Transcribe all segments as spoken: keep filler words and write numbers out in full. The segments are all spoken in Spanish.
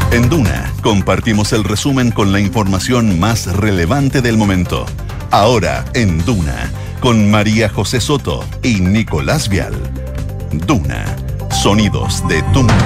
En Duna, compartimos el resumen con la información más relevante del momento. Ahora, en Duna, con María José Soto y Nicolás Vial. Duna, sonidos de tu mundo.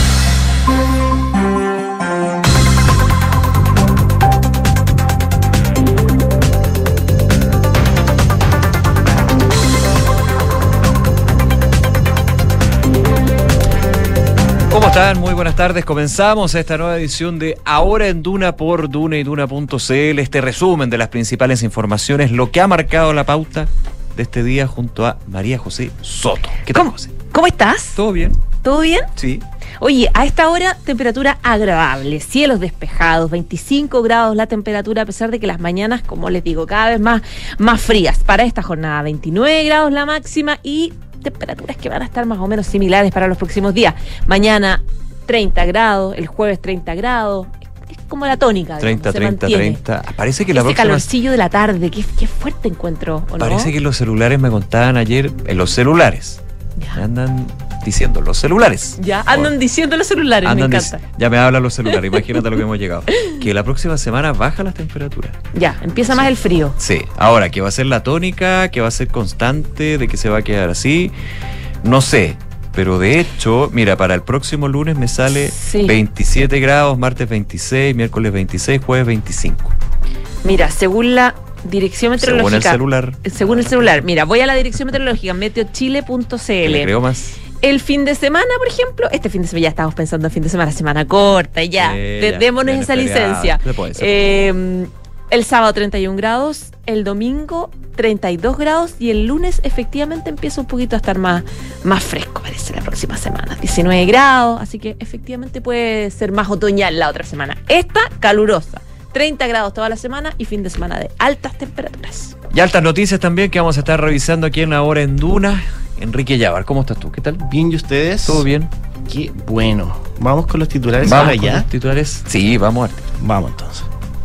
¿Cómo están? Muy buenas tardes. Comenzamos esta nueva edición de Ahora en Duna por Duna y Duna punto c l. Este resumen de las principales informaciones, lo que ha marcado la pauta de este día junto a María José Soto. ¿Qué tal, ¿Cómo, José? ¿Cómo estás? ¿Todo bien? ¿Todo bien? Sí. Oye, a esta hora temperatura agradable, cielos despejados, veinticinco grados la temperatura, a pesar de que las mañanas, como les digo, cada vez más, más frías. Para esta jornada, veintinueve grados la máxima y temperaturas que van a estar más o menos similares para los próximos días. Mañana treinta grados, el jueves treinta grados, es como la tónica. treinta, digamos, treinta, treinta. Parece que la Ese próxima... calorcillo de la tarde, qué, qué fuerte encuentro, ¿o no? Parece que los celulares me contaban ayer, en los celulares, Ya. andan diciendo los celulares. Ya, andan Por- diciendo los celulares, andan me dic- encanta. Ya me hablan los celulares, imagínate lo que hemos llegado. Que la próxima semana bajan las temperaturas. Ya, empieza más el frío. Sí, ahora, que va a ser la tónica, que va a ser constante, de que se va a quedar así, no sé. Pero de hecho, mira, para el próximo lunes me sale Sí. veintisiete grados, martes veintiséis, miércoles veintiséis, jueves veinticinco. Mira, según la dirección meteorológica. Según el celular. Según el celular. Mira, voy a la dirección meteorológica, meteochile punto c Que le l. creo más. El fin de semana, por ejemplo, este fin de semana, ya estamos pensando en fin de semana, semana corta, ya. Sí, De- ya, démonos ya, esa ya, licencia. se puede, se Eh, el sábado treinta y un grados, el domingo treinta y dos grados y el lunes efectivamente empieza un poquito a estar más, más fresco, parece, la próxima semana. diecinueve grados, así que efectivamente puede ser más otoñal la otra semana. Esta, calurosa. treinta grados toda la semana y fin de semana de altas temperaturas. Y altas noticias también que vamos a estar revisando aquí en Ahora en Duna. Enrique Llávar, ¿cómo estás tú? ¿Qué tal? Bien, ¿y ustedes? ¿Todo bien? Qué bueno. Vamos con los titulares ¿Vamos ahora con ya. los titulares? Sí, vamos a ver. Vamos entonces.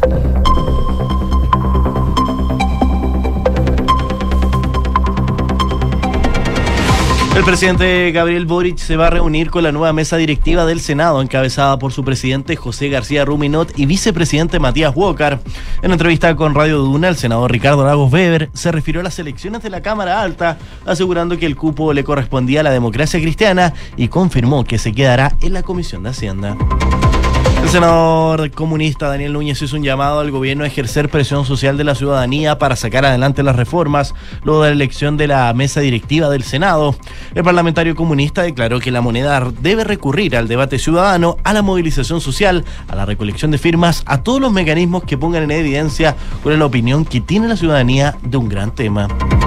El presidente Gabriel Boric se va a reunir con la nueva mesa directiva del Senado, encabezada por su presidente José García Ruminot y vicepresidente Matías Walker. En entrevista con Radio Duna, el senador Ricardo Lagos Weber se refirió a las elecciones de la Cámara Alta, asegurando que el cupo le correspondía a la democracia cristiana y confirmó que se quedará en la Comisión de Hacienda. El senador comunista Daniel Núñez hizo un llamado al gobierno a ejercer presión social de la ciudadanía para sacar adelante las reformas luego de la elección de la mesa directiva del Senado. El parlamentario comunista declaró que la moneda debe recurrir al debate ciudadano, a la movilización social, a la recolección de firmas, a todos los mecanismos que pongan en evidencia cuál es la opinión que tiene la ciudadanía de un gran tema.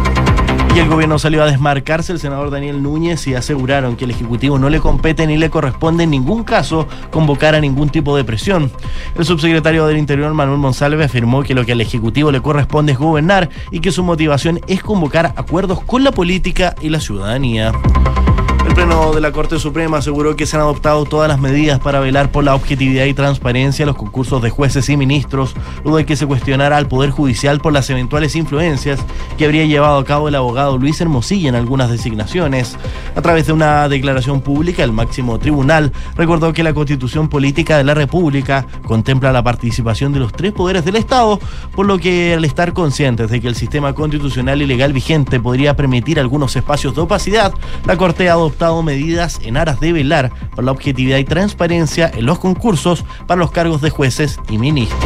Y el gobierno salió a desmarcarse el senador Daniel Núñez y aseguraron que el Ejecutivo no le compete ni le corresponde en ningún caso convocar a ningún tipo de presión. El subsecretario del Interior, Manuel Monsalve, afirmó que lo que al Ejecutivo le corresponde es gobernar y que su motivación es convocar acuerdos con la política y la ciudadanía. El Pleno de la Corte Suprema aseguró que se han adoptado todas las medidas para velar por la objetividad y transparencia en los concursos de jueces y ministros, luego de que se cuestionara al Poder Judicial por las eventuales influencias que habría llevado a cabo el abogado Luis Hermosilla en algunas designaciones. A través de una declaración pública, el máximo tribunal recordó que la Constitución Política de la República contempla la participación de los tres poderes del Estado, por lo que al estar conscientes de que el sistema constitucional y legal vigente podría permitir algunos espacios de opacidad, la Corte adoptó medidas en aras de velar por la objetividad y transparencia en los concursos para los cargos de jueces y ministros.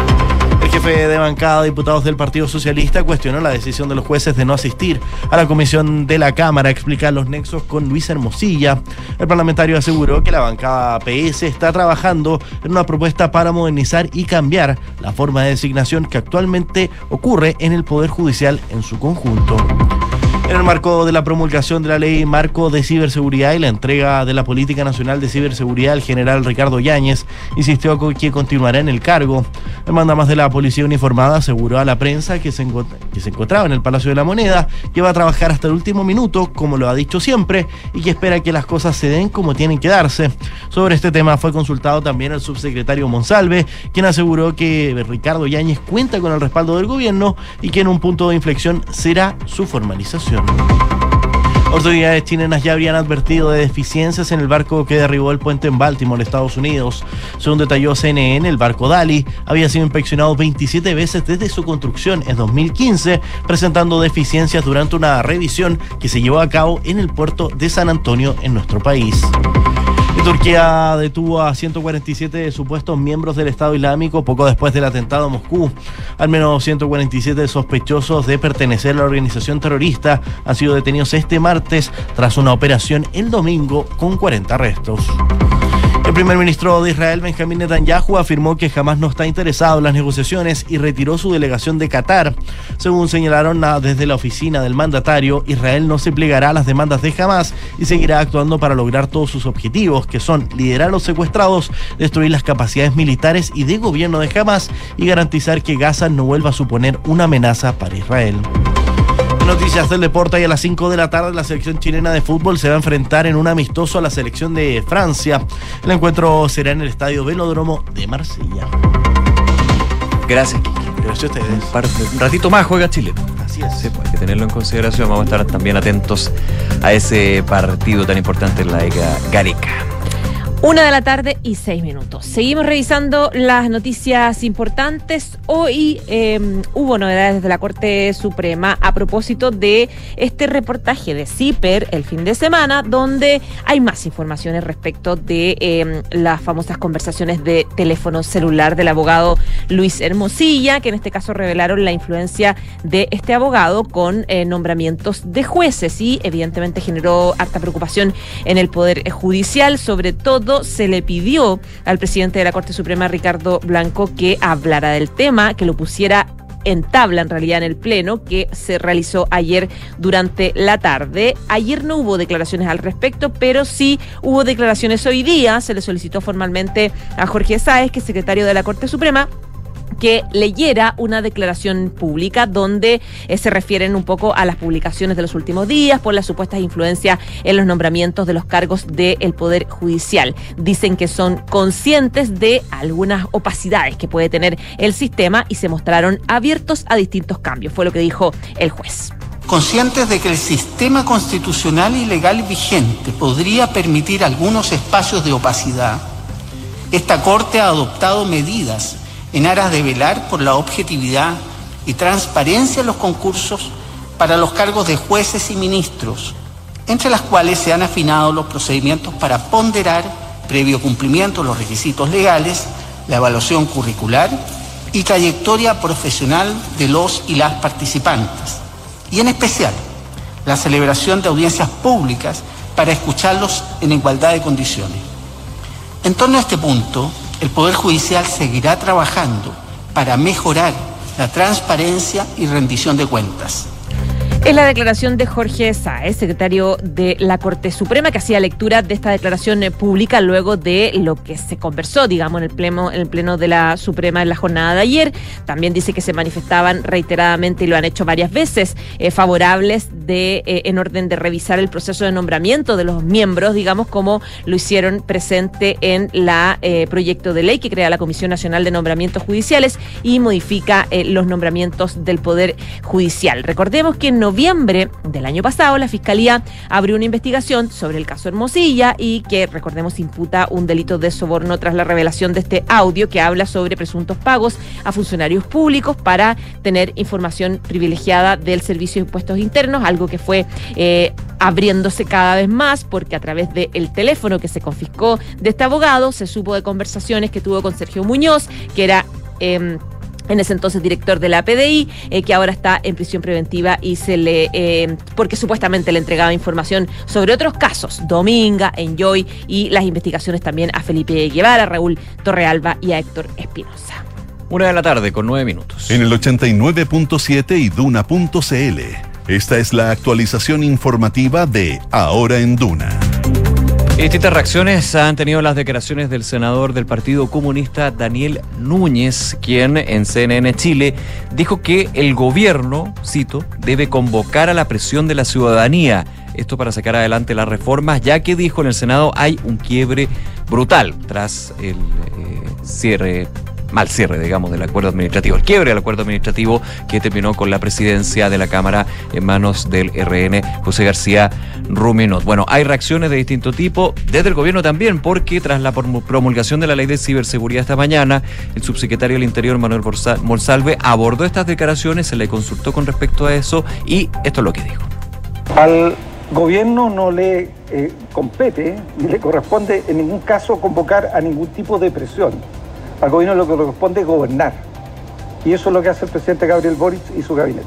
El jefe de bancada de diputados del Partido Socialista cuestionó la decisión de los jueces de no asistir a la comisión de la Cámara a explicar los nexos con Luis Hermosilla. El parlamentario aseguró que la bancada P S está trabajando en una propuesta para modernizar y cambiar la forma de designación que actualmente ocurre en el Poder Judicial en su conjunto. En el marco de la promulgación de la Ley Marco de Ciberseguridad y la entrega de la Política Nacional de Ciberseguridad, el general Ricardo Yáñez insistió que continuará en el cargo. El mandamás de la Policía Uniformada aseguró a la prensa que se, que se encontraba en el Palacio de la Moneda, que va a trabajar hasta el último minuto, como lo ha dicho siempre, y que espera que las cosas se den como tienen que darse. Sobre este tema fue consultado también el subsecretario Monsalve, quien aseguró que Ricardo Yáñez cuenta con el respaldo del gobierno y que en un punto de inflexión será su formalización. Autoridades chilenas ya habrían advertido de deficiencias en el barco que derribó el puente en Baltimore, Estados Unidos. Según detalló C N N, el barco Dali había sido inspeccionado veintisiete veces desde su construcción en dos mil quince, presentando deficiencias durante una revisión que se llevó a cabo en el puerto de San Antonio en nuestro país. Y Turquía detuvo a ciento cuarenta y siete supuestos miembros del Estado Islámico poco después del atentado a Moscú. Al menos ciento cuarenta y siete sospechosos de pertenecer a la organización terrorista han sido detenidos este martes tras una operación el domingo con cuarenta arrestos. El primer ministro de Israel, Benjamín Netanyahu, afirmó que Hamás no está interesado en las negociaciones y retiró su delegación de Qatar. Según señalaron desde la oficina del mandatario, Israel no se plegará a las demandas de Hamás y seguirá actuando para lograr todos sus objetivos, que son liderar a los secuestrados, destruir las capacidades militares y de gobierno de Hamás y garantizar que Gaza no vuelva a suponer una amenaza para Israel. Noticias del deporte, y a las cinco de la tarde la selección chilena de fútbol se va a enfrentar en un amistoso a la selección de Francia. El encuentro será en el Estadio Velódromo de Marsella. Gracias, Kiki. Gracias a ustedes. Un, par de- un ratito más juega Chile. Así es. Sí, pues hay que tenerlo en consideración. Vamos a estar también atentos a ese partido tan importante en la Liga Gareca. Una de la tarde y seis minutos. Seguimos revisando las noticias importantes. Hoy eh, hubo novedades desde la Corte Suprema a propósito de este reportaje de CIPER el fin de semana, donde hay más informaciones respecto de eh, las famosas conversaciones de teléfono celular del abogado Luis Hermosilla, que en este caso revelaron la influencia de este abogado con eh, nombramientos de jueces, y evidentemente generó harta preocupación en el Poder Judicial. Sobre todo se le pidió al presidente de la Corte Suprema, Ricardo Blanco, que hablara del tema, que lo pusiera en tabla en realidad en el pleno que se realizó ayer durante la tarde. Ayer no hubo declaraciones al respecto, pero sí hubo declaraciones hoy día. Se le solicitó formalmente a Jorge Sáez, que es secretario de la Corte Suprema, que leyera una declaración pública donde eh, se refieren un poco a las publicaciones de los últimos días por las supuestas influencias en los nombramientos de los cargos del Poder Judicial. Dicen que son conscientes de algunas opacidades que puede tener el sistema y se mostraron abiertos a distintos cambios, fue lo que dijo el juez. Conscientes de que el sistema constitucional y legal vigente podría permitir algunos espacios de opacidad, esta Corte ha adoptado medidas en aras de velar por la objetividad y transparencia en los concursos para los cargos de jueces y ministros, entre las cuales se han afinado los procedimientos para ponderar, previo cumplimiento de los requisitos legales, la evaluación curricular y trayectoria profesional de los y las participantes, y en especial la celebración de audiencias públicas para escucharlos en igualdad de condiciones. En torno a este punto, el Poder Judicial seguirá trabajando para mejorar la transparencia y rendición de cuentas. Es la declaración de Jorge Sáez, secretario de la Corte Suprema, que hacía lectura de esta declaración eh, pública luego de lo que se conversó, digamos, en el pleno, en el pleno de la Suprema en la jornada de ayer. También dice que se manifestaban reiteradamente, y lo han hecho varias veces, eh, favorables de, eh, en orden de revisar el proceso de nombramiento de los miembros, digamos, como lo hicieron presente en la eh, proyecto de ley que crea la Comisión Nacional de Nombramientos Judiciales y modifica eh, los nombramientos del Poder Judicial. Recordemos que en noviembre del año pasado, la Fiscalía abrió una investigación sobre el caso Hermosilla y que, recordemos, imputa un delito de soborno tras la revelación de este audio que habla sobre presuntos pagos a funcionarios públicos para tener información privilegiada del Servicio de Impuestos Internos, algo que fue eh, abriéndose cada vez más porque a través del teléfono que se confiscó de este abogado se supo de conversaciones que tuvo con Sergio Muñoz, que era Eh, en ese entonces director de la P D I, eh, que ahora está en prisión preventiva y se le, eh, porque supuestamente le entregaba información sobre otros casos, Dominga, Enjoy, y las investigaciones también a Felipe Guevara, Raúl Torrealba y a Héctor Espinosa. Una de la tarde con nueve minutos. En el ochenta y nueve punto siete y duna punto c l. Esta es la actualización informativa de Ahora en Duna. Distintas reacciones han tenido las declaraciones del senador del Partido Comunista, Daniel Núñez, quien en C N N Chile dijo que el gobierno, cito, debe convocar a la presión de la ciudadanía. Esto para sacar adelante las reformas, ya que, dijo, en el Senado hay un quiebre brutal tras el eh, cierre mal cierre, digamos, del acuerdo administrativo, el quiebre del acuerdo administrativo que terminó con la presidencia de la Cámara en manos del R N, José García Ruminot. Bueno, hay reacciones de distinto tipo desde el gobierno también, porque tras la promulgación de la ley de ciberseguridad esta mañana, el subsecretario del Interior, Manuel Monsalve, abordó estas declaraciones, se le consultó con respecto a eso y esto es lo que dijo. Al gobierno no le eh, compete ni le corresponde en ningún caso convocar a ningún tipo de presión. Al gobierno lo que le corresponde es gobernar. Y eso es lo que hace el presidente Gabriel Boric y su gabinete.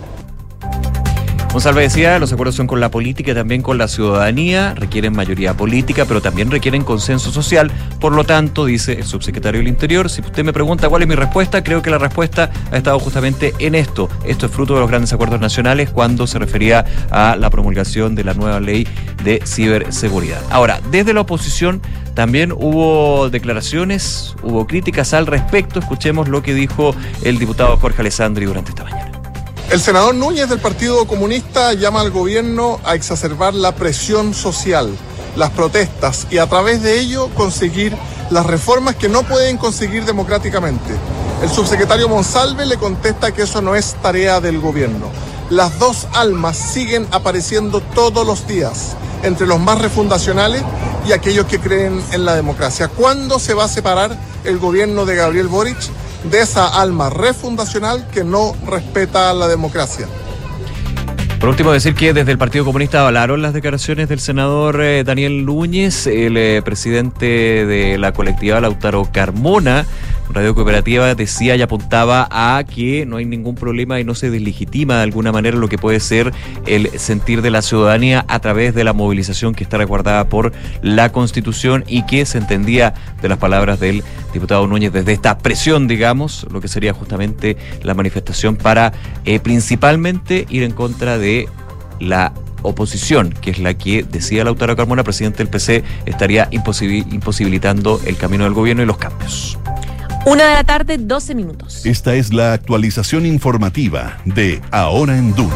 Monsalve decía, los acuerdos son con la política y también con la ciudadanía, requieren mayoría política, pero también requieren consenso social. Por lo tanto, dice el subsecretario del Interior, si usted me pregunta cuál es mi respuesta, creo que la respuesta ha estado justamente en esto. Esto es fruto de los grandes acuerdos nacionales cuando se refería a la promulgación de la nueva ley de ciberseguridad. Ahora, desde la oposición también hubo declaraciones, hubo críticas al respecto. Escuchemos lo que dijo el diputado Jorge Alessandri durante esta mañana. El senador Núñez del Partido Comunista llama al gobierno a exacerbar la presión social, las protestas y a través de ello conseguir las reformas que no pueden conseguir democráticamente. El subsecretario Monsalve le contesta que eso no es tarea del gobierno. Las dos almas siguen apareciendo todos los días, entre los más refundacionales y aquellos que creen en la democracia. ¿Cuándo se va a separar el gobierno de Gabriel Boric de esa alma refundacional que no respeta la democracia? Por último, decir que desde el Partido Comunista avalaron las declaraciones del senador eh, Daniel Núñez, el eh, presidente de la colectividad Lautaro Carmona. Radio Cooperativa decía y apuntaba a que no hay ningún problema y no se deslegitima de alguna manera lo que puede ser el sentir de la ciudadanía a través de la movilización que está resguardada por la Constitución, y que se entendía de las palabras del diputado Núñez desde esta presión, digamos, lo que sería justamente la manifestación para eh, principalmente ir en contra de la oposición, que es la que, decía Lautaro Carmona, presidente del P C, estaría imposibil- imposibilitando el camino del gobierno y los cambios. Una de la tarde, doce minutos. Esta es la actualización informativa de Ahora en Duna.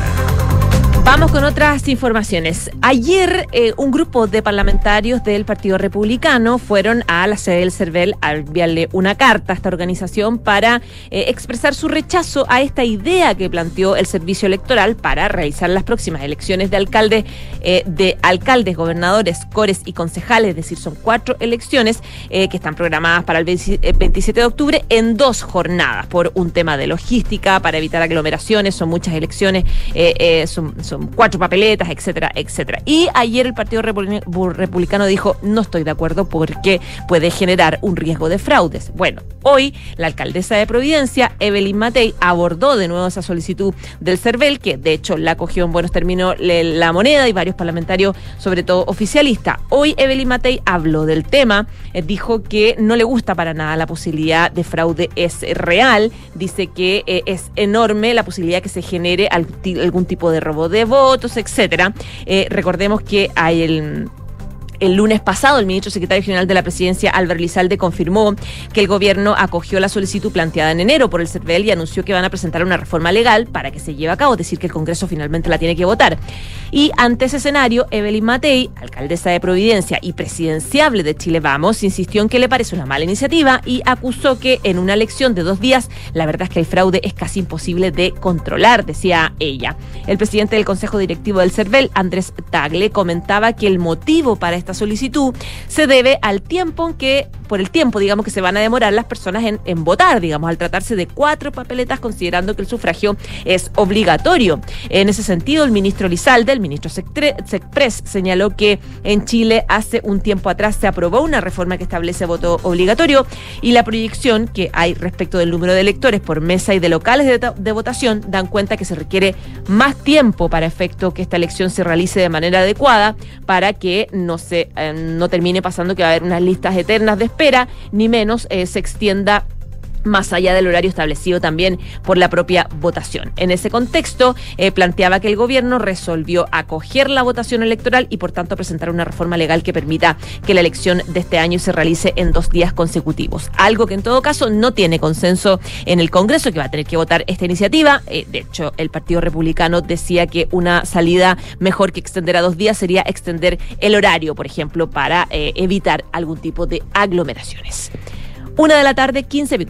Vamos con otras informaciones. Ayer eh, un grupo de parlamentarios del Partido Republicano fueron a la sede del CERVEL a enviarle una carta a esta organización para eh, expresar su rechazo a esta idea que planteó el Servicio Electoral para realizar las próximas elecciones de alcaldes, eh, de alcaldes, gobernadores, cores y concejales, es decir, son cuatro elecciones eh, que están programadas para el veintisiete de octubre en dos jornadas, por un tema de logística, para evitar aglomeraciones, son muchas elecciones, eh, eh, son, son cuatro papeletas, etcétera, etcétera. Y ayer el Partido Republicano dijo, no estoy de acuerdo porque puede generar un riesgo de fraudes. Bueno, hoy la alcaldesa de Providencia, Evelyn Matei, abordó de nuevo esa solicitud del CERVEL, que de hecho la acogió en buenos términos La Moneda y varios parlamentarios, sobre todo oficialistas. Hoy Evelyn Matei habló del tema, eh, dijo que no le gusta para nada la posibilidad de fraude, es real, dice que eh, es enorme la posibilidad que se genere algún tipo de robo de votos, etcétera. Eh, recordemos que hay el... El lunes pasado, el ministro secretario general de la Presidencia, Álvaro Elizalde, confirmó que el gobierno acogió la solicitud planteada en enero por el CERVEL y anunció que van a presentar una reforma legal para que se lleve a cabo, es decir, que el Congreso finalmente la tiene que votar. Y ante ese escenario, Evelyn Matei, alcaldesa de Providencia y presidenciable de Chile Vamos, insistió en que le parece una mala iniciativa y acusó que en una elección de dos días, la verdad es que el fraude es casi imposible de controlar, decía ella. El presidente del Consejo Directivo del CERVEL, Andrés Tagle, comentaba que el motivo para esta solicitud se debe al tiempo en que, por el tiempo, digamos, que se van a demorar las personas en, en votar, digamos, al tratarse de cuatro papeletas, considerando que el sufragio es obligatorio. En ese sentido, el ministro Elizalde, el ministro Sexpress, señaló que en Chile hace un tiempo atrás se aprobó una reforma que establece voto obligatorio y la proyección que hay respecto del número de electores por mesa y de locales de, de votación dan cuenta que se requiere más tiempo para efecto que esta elección se realice de manera adecuada, para que no se eh, no termine pasando que va a haber unas listas eternas de espera, ni menos eh, se extienda más allá del horario establecido también por la propia votación. En ese contexto, eh, planteaba que el gobierno resolvió acoger la votación electoral y por tanto presentar una reforma legal que permita que la elección de este año se realice en dos días consecutivos. Algo que en todo caso no tiene consenso en el Congreso, que va a tener que votar esta iniciativa. Eh, de hecho, el Partido Republicano decía que una salida mejor que extender a dos días sería extender el horario, por ejemplo, para eh, evitar algún tipo de aglomeraciones. Una de la tarde, quince minutos.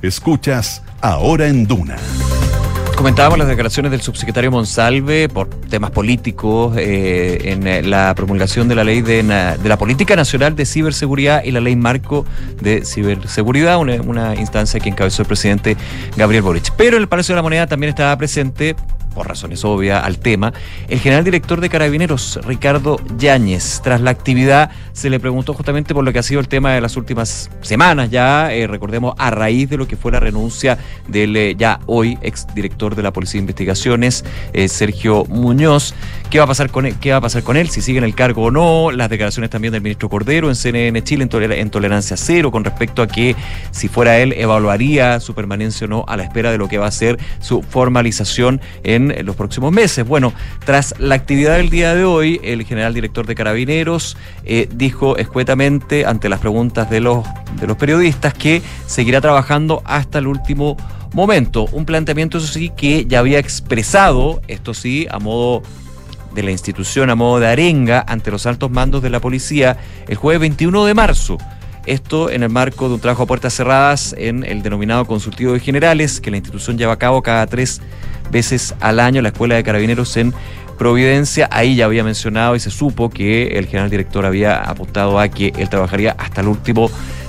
Escuchas Ahora en Duna. Comentábamos las declaraciones del subsecretario Monsalve por temas políticos eh, en la promulgación de la ley de, de la Política Nacional de Ciberseguridad y la ley marco de ciberseguridad, una, una instancia que encabezó el presidente Gabriel Boric. Pero en el Palacio de la Moneda también estaba presente, por razones obvias al tema, el general director de Carabineros, Ricardo Yáñez. Tras la actividad se le preguntó justamente por lo que ha sido el tema de las últimas semanas ya, eh, recordemos, a raíz de lo que fue la renuncia del eh, ya hoy exdirector de la Policía de Investigaciones, eh, Sergio Muñoz. ¿Qué va a pasar con él? ¿Qué va a pasar con él? Si sigue en el cargo o no. Las declaraciones también del ministro Cordero en C N N Chile en, toler- en tolerancia cero con respecto a que si fuera él evaluaría su permanencia o no a la espera de lo que va a ser su formalización en en los próximos meses. Bueno, tras la actividad del día de hoy, el general director de Carabineros eh, dijo escuetamente ante las preguntas de los, de los periodistas que seguirá trabajando hasta el último momento. Un planteamiento, eso sí, que ya había expresado, esto sí, a modo de la institución, a modo de arenga, ante los altos mandos de la policía el jueves veintiuno de marzo. Esto en el marco de un trabajo a puertas cerradas en el denominado Consultivo de Generales, que la institución lleva a cabo cada tres veces al año en la Escuela de Carabineros en Providencia. Ahí ya había mencionado y se supo que el general director había apuntado a que él trabajaría hasta el último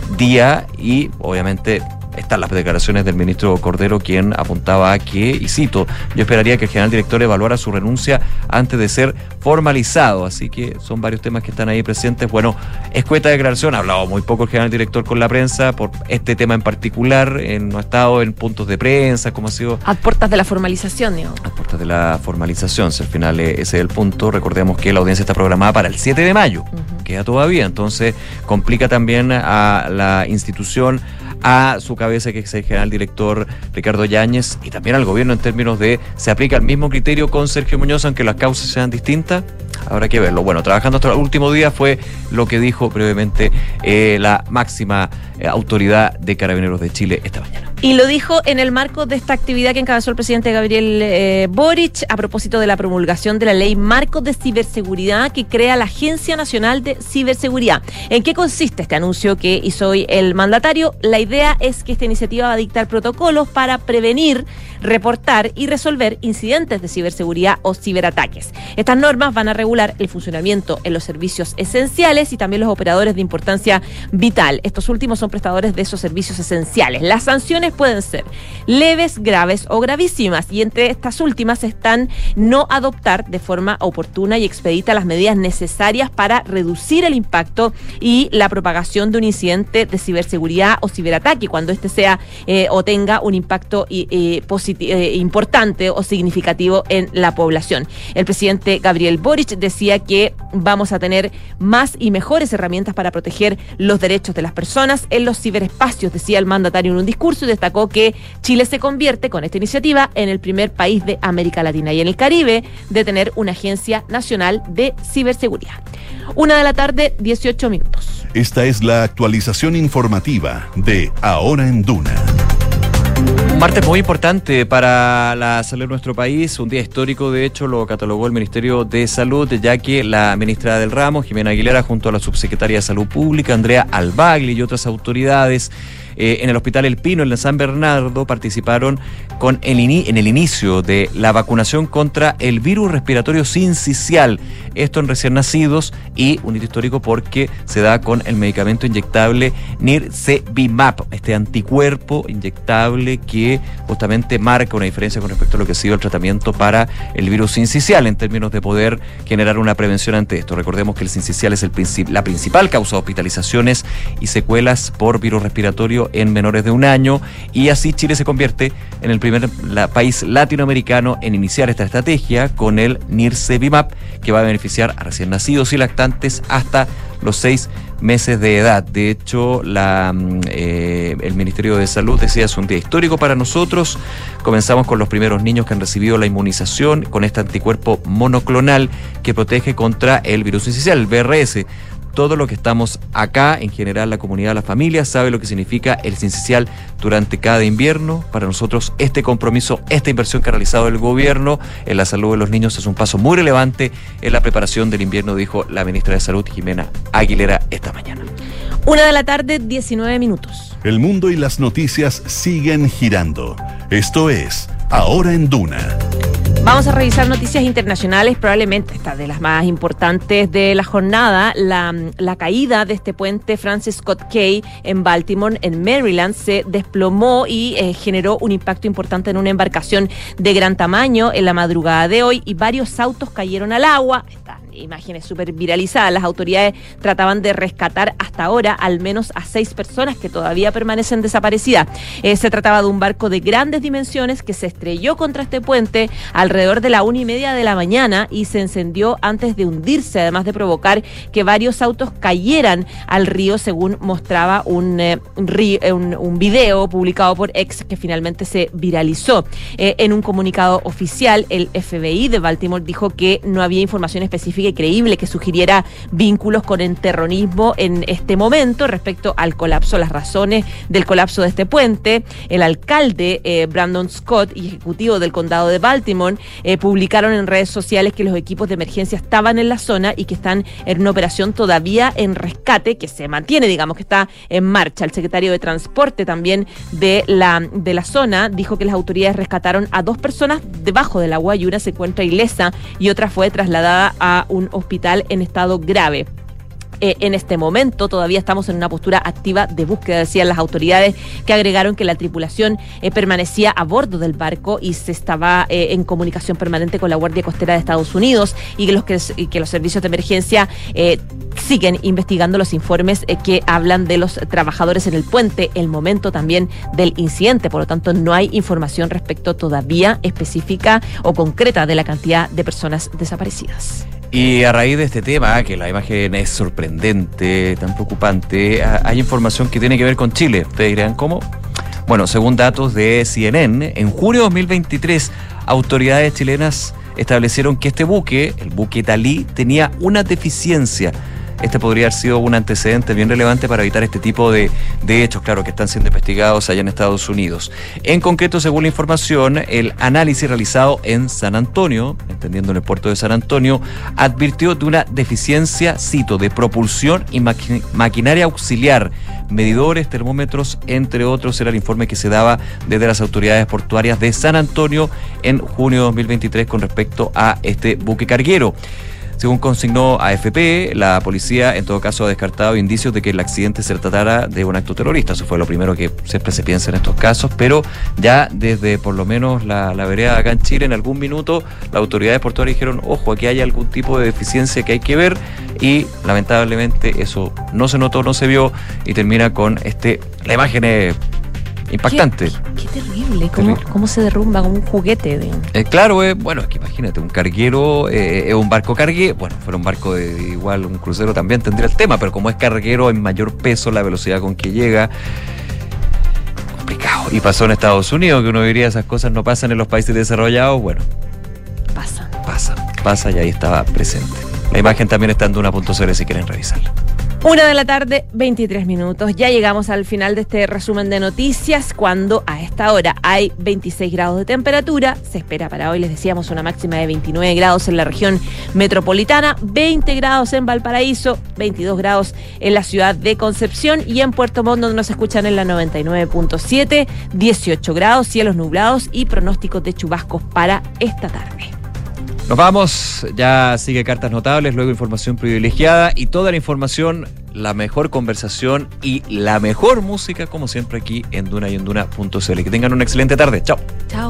día y obviamente están las declaraciones del ministro Cordero, quien apuntaba a que, y cito, yo esperaría que el general director evaluara su renuncia antes de ser formalizado. Así que son varios temas que están ahí presentes. Bueno, escueta declaración, ha hablado muy poco el general director con la prensa por este tema en particular, eh, no ha estado en puntos de prensa, como ha sido... A puertas de la formalización, digamos. A puertas de la formalización, si al final ese es el punto. Recordemos que la audiencia está programada para el siete de mayo, uh-huh. Queda todavía, entonces complica también a la institución, a su cabeza, que es el general director Ricardo Yáñez, y también al gobierno en términos de se aplica el mismo criterio con Sergio Muñoz, aunque las causas sean distintas. Habrá que verlo. Bueno, trabajando hasta el último día fue lo que dijo brevemente eh, la máxima eh, autoridad de Carabineros de Chile esta mañana. Y lo dijo en el marco de esta actividad que encabezó el presidente Gabriel eh, Boric a propósito de la promulgación de la ley marco de ciberseguridad que crea la Agencia Nacional de Ciberseguridad. ¿En qué consiste este anuncio que hizo hoy el mandatario? La idea es que esta iniciativa va a dictar protocolos para prevenir, reportar y resolver incidentes de ciberseguridad o ciberataques. Estas normas van a regular el funcionamiento en los servicios esenciales y también los operadores de importancia vital. Estos últimos son prestadores de esos servicios esenciales. Las sanciones pueden ser leves, graves o gravísimas, y entre estas últimas están no adoptar de forma oportuna y expedita las medidas necesarias para reducir el impacto y la propagación de un incidente de ciberseguridad o ciberataque cuando este sea eh, o tenga un impacto eh, posit- eh, importante o significativo en la población. El presidente Gabriel Boric decía que vamos a tener más y mejores herramientas para proteger los derechos de las personas en los ciberespacios, decía el mandatario en un discurso, y destacó que Chile se convierte con esta iniciativa en el primer país de América Latina y en el Caribe de tener una agencia nacional de ciberseguridad. Una de la tarde, dieciocho minutos. Esta es la actualización informativa de Ahora en Duna. Un martes muy importante para la salud de nuestro país, un día histórico, de hecho lo catalogó el Ministerio de Salud, ya que la ministra del ramo, Jimena Aguilera, junto a la subsecretaria de Salud Pública, Andrea Albagli, y otras autoridades eh, en el Hospital El Pino, en San Bernardo, participaron con el ini- en el inicio de la vacunación contra el virus respiratorio sincicial, esto en recién nacidos, y un hito histórico porque se da con el medicamento inyectable Nirsevimab, este anticuerpo inyectable que justamente marca una diferencia con respecto a lo que ha sido el tratamiento para el virus sincicial en términos de poder generar una prevención ante esto. Recordemos que el sincicial es el princip- la principal causa de hospitalizaciones y secuelas por virus respiratorio en menores de un año, y así Chile se convierte en el primer la, país latinoamericano en iniciar esta estrategia con el Nirsevimab, que va a beneficiar a recién nacidos y lactantes hasta los seis meses de edad. De hecho, la, eh, el Ministerio de Salud decía, es un día histórico para nosotros. Comenzamos con los primeros niños que han recibido la inmunización con este anticuerpo monoclonal que protege contra el virus sincicial, el V R S. Todo lo que estamos acá, en general la comunidad, la familia, sabe lo que significa el sincicial durante cada invierno. Para nosotros este compromiso, esta inversión que ha realizado el gobierno en la salud de los niños es un paso muy relevante en la preparación del invierno, dijo la ministra de Salud, Jimena Aguilera, esta mañana. Una de la tarde, diecinueve minutos. El mundo y las noticias siguen girando. Esto es Ahora en Duna. Vamos a revisar noticias internacionales, probablemente esta de las más importantes de la jornada. La, la caída de este puente Francis Scott Key en Baltimore, en Maryland, se desplomó y eh, generó un impacto importante en una embarcación de gran tamaño en la madrugada de hoy y varios autos cayeron al agua. Estas imágenes súper viralizadas. Las autoridades trataban de rescatar hasta ahora al menos a seis personas que todavía permanecen desaparecidas. Eh, se trataba de un barco de grandes dimensiones que se estrelló contra este puente alrededor de la una y media de la mañana y se encendió antes de hundirse, además de provocar que varios autos cayeran al río, según mostraba un, eh, un, un, un video publicado por X que finalmente se viralizó. Eh, en un comunicado oficial, el F B I de Baltimore dijo que no había información específica y creíble que sugiriera vínculos con el terrorismo en este momento respecto al colapso, las razones del colapso de este puente. El alcalde eh, Brandon Scott y ejecutivo del condado de Baltimore eh, publicaron en redes sociales que los equipos de emergencia estaban en la zona y que están en una operación todavía en rescate, que se mantiene, digamos, que está en marcha. El secretario de Transporte también de la, de la zona dijo que las autoridades rescataron a dos personas debajo del agua y una se encuentra ilesa y otra fue trasladada a un hospital en estado grave. Eh, en este momento todavía estamos en una postura activa de búsqueda, decían las autoridades, que agregaron que la tripulación eh, permanecía a bordo del barco y se estaba eh, en comunicación permanente con la Guardia Costera de Estados Unidos y que los, que, y que los servicios de emergencia eh, siguen investigando los informes eh, que hablan de los trabajadores en el puente, el momento también del incidente. Por lo tanto, no hay información respecto todavía específica o concreta de la cantidad de personas desaparecidas. Y a raíz de este tema, que la imagen es sorprendente, tan preocupante, hay información que tiene que ver con Chile. Ustedes dirán, ¿cómo? Bueno, según datos de C N N, en junio de dos mil veintitrés, autoridades chilenas establecieron que este buque, el buque Talí, tenía una deficiencia. Este podría haber sido un antecedente bien relevante para evitar este tipo de, de hechos, claro, que están siendo investigados allá en Estados Unidos. En concreto, según la información, el análisis realizado en San Antonio, entendiendo en el puerto de San Antonio, advirtió de una deficiencia, cito, de propulsión y maqui- maquinaria auxiliar, medidores, termómetros, entre otros, era el informe que se daba desde las autoridades portuarias de San Antonio en junio de dos mil veintitrés con respecto a este buque carguero. Según consignó A F P, la policía en todo caso ha descartado indicios de que el accidente se tratara de un acto terrorista. Eso fue lo primero que siempre se piensa en estos casos, pero ya desde por lo menos la, la vereda acá en Chile, en algún minuto, las autoridades portuarias dijeron, ojo, aquí hay algún tipo de deficiencia que hay que ver, y lamentablemente eso no se notó, no se vio, y termina con este, la imagen es impactante. Qué, qué terrible, cómo, cómo se derrumba como un juguete. Eh, claro, eh, bueno, es que imagínate, un carguero es eh, un barco carguero, bueno, fuera un barco de igual, un crucero también tendría el tema, pero como es carguero en mayor peso, la velocidad con que llega, complicado. Y pasó en Estados Unidos, que uno diría esas cosas no pasan en los países desarrollados, bueno. Pasa. Pasa, pasa y ahí estaba presente. La imagen también está en Duna punto c l si quieren revisarla. Una de la tarde, veintitrés minutos. Ya llegamos al final de este resumen de noticias, cuando a esta hora hay veintiséis grados de temperatura. Se espera para hoy, les decíamos, una máxima de veintinueve grados en la región metropolitana, veinte grados en Valparaíso, veintidós grados en la ciudad de Concepción y en Puerto Montt, donde nos escuchan en la noventa y nueve punto siete, dieciocho grados, cielos nublados y pronósticos de chubascos para esta tarde. Nos vamos, ya sigue Cartas Notables, luego información privilegiada y toda la información, la mejor conversación y la mejor música, como siempre, aquí en Duna y en Duna punto c l. Que tengan una excelente tarde. Chao. Chao.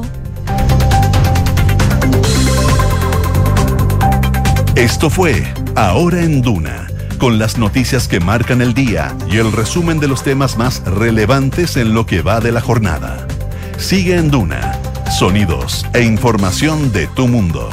Esto fue Ahora en Duna, con las noticias que marcan el día y el resumen de los temas más relevantes en lo que va de la jornada. Sigue en Duna, sonidos e información de tu mundo.